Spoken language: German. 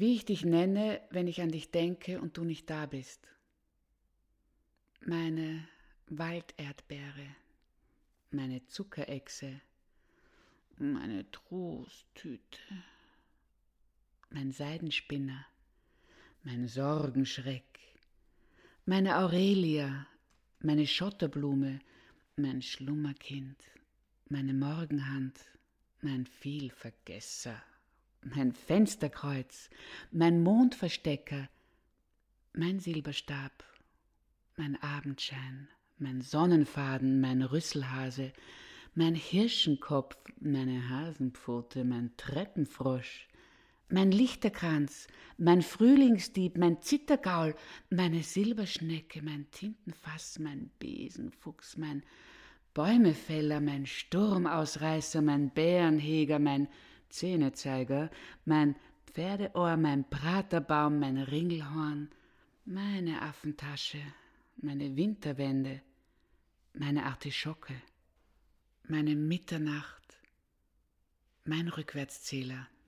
wie ich dich nenne, wenn ich an dich denke und du nicht da bist. Meine Walderdbeere, meine Zuckerechse, meine Trosttüte, mein Seidenspinner, mein Sorgenschreck, meine Aurelia, meine Schotterblume, mein Schlummerkind, meine Morgenhand, mein Vielvergesser, mein Fensterkreuz, mein Mondverstecker, mein Silberstab, mein Abendschein, mein Sonnenfaden, mein Rüsselhase, mein Hirschenkopf, meine Hasenpfote, mein Treppenfrosch, mein Lichterkranz, mein Frühlingsdieb, mein Zittergaul, meine Silberschnecke, mein Tintenfass, mein Besenfuchs, mein Bäumefäller, mein Sturmausreißer, mein Bärenheger, mein Zähnezeiger, mein Pferdeohr, mein Praterbaum, mein Ringelhorn, meine Affentasche, meine Winterwende, meine Artischocke, meine Mitternacht, mein Rückwärtszähler,